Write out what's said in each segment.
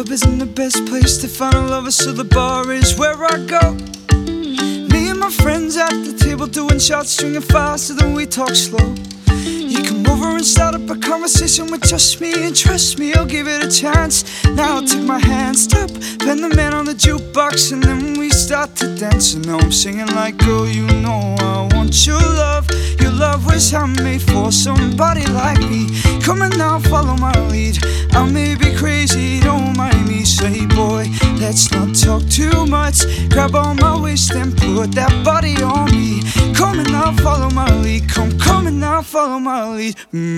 club isn't the best place to find a lover, so the bar is where I go. Me and my friends at the table doing shots, drinking fast, so then we talk slow. You come over and start up a conversation with just me, and trust me, I'll give it a chance. Now take my hand, stop, bend the man on the jukebox, and then we start to dance. And now I'm singing like, girl, you know I want your love. Your love was handmade for somebody like me. Come on now, follow my lead. I may be crazy, don't mind me. Say, boy, let's not talk too much. Grab on my waist and put that body on me. Come on now, follow my lead. Come on now, follow my lead.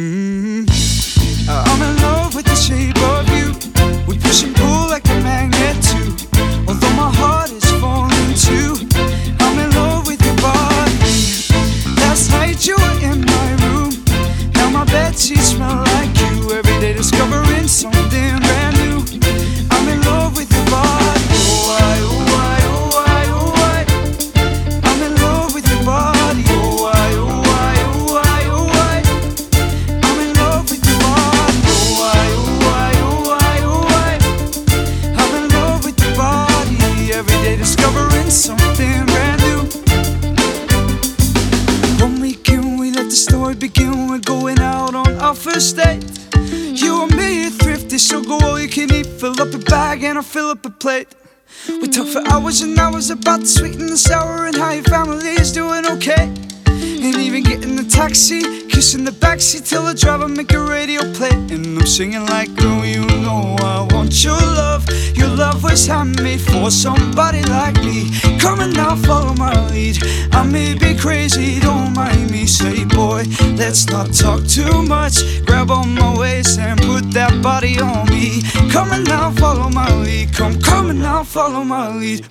I'm in love with the shape of you. We push and pull like a magnet too. Although my heart is falling too, I'm in love with your body. Last night you were in my room. Now my bedsheets smell like you. Every day discovering something brand new. I'm in love with your body. Oh, I, oh, I, oh, I, oh, I. I'm in love with your body. Oh, I, oh, I, oh, I, oh, I. I'm in love with your body. Oh, I, oh, I, oh, I, oh, I. I'm in love with your body. Every day discovering something brand new. One weekend we let the story begin. We're going out on our first date. You and me are thrifty, so go all you can eat. Fill up a bag and I'll fill up a plate. We talk for hours and hours about the sweet and the sour, and how your family is doing okay. And even getting the taxi, kissing the backseat till the driver make a radio play. And I'm singing like, girl, you know I want your love. Your love was handmade for somebody like me. Come on now, follow my lead. I may be crazy, don't mind me. Say, boy, let's not talk too much. Grab on my waist and put that body on me. Come on now, follow my lead. Come on now, follow my lead.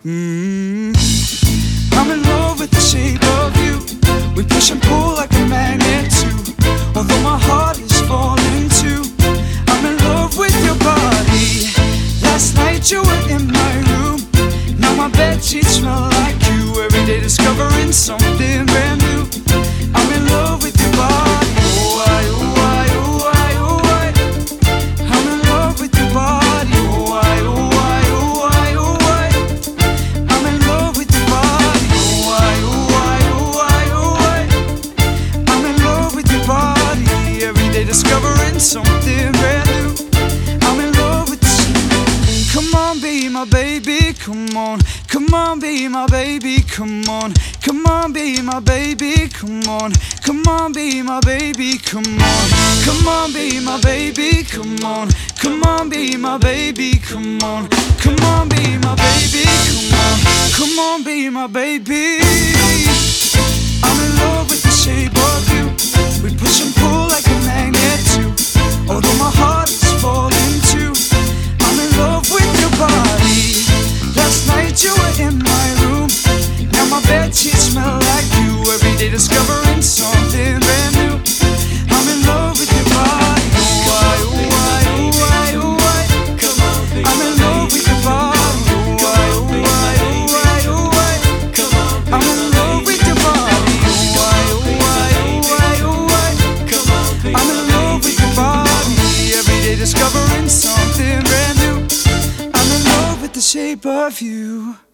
I'm in love with the shape of you. We push and pull like a magnet too. Although my heart is falling too, I'm in love with your body. Last night you were in my room. Now my bedsheets smell like you. Every day discovering something brand new. I'm in love with your body. Oh, I, oh, I, oh, I, oh, I. I'm in love with your body. Oh, I, oh, I, oh, I, oh, I. I'm in love with your body. Oh, I, oh, I, oh, I, oh, I. I'm in love with your body. Every day discovering something brand new. I'm in love with the Come on, be my baby, come on. Come on, be my baby, come on. Come on, be my baby, come on. Come on, be my baby, come on. Come on, be my baby, come on. Come on, be my baby, come on. Come on, be my baby, come on. Come on, be my baby. I'm in love with the shape of you. We push and pull like a magnet too. Although my heart is falling too, I'm in love with your body. Last night you were in my room. Now my bedsheets smell like you. Every day discovering something brand new. I'm in love with your body. Oh, I, oh, I, oh, I, oh, I. I'm in love with your body. Oh, I, oh, I, oh, I, oh, I. I'm in love with your body. Oh, I, oh, I, oh, I, oh, I. I'm in love with your body. Every day discovering something brand new. I'm in love with the shape of you.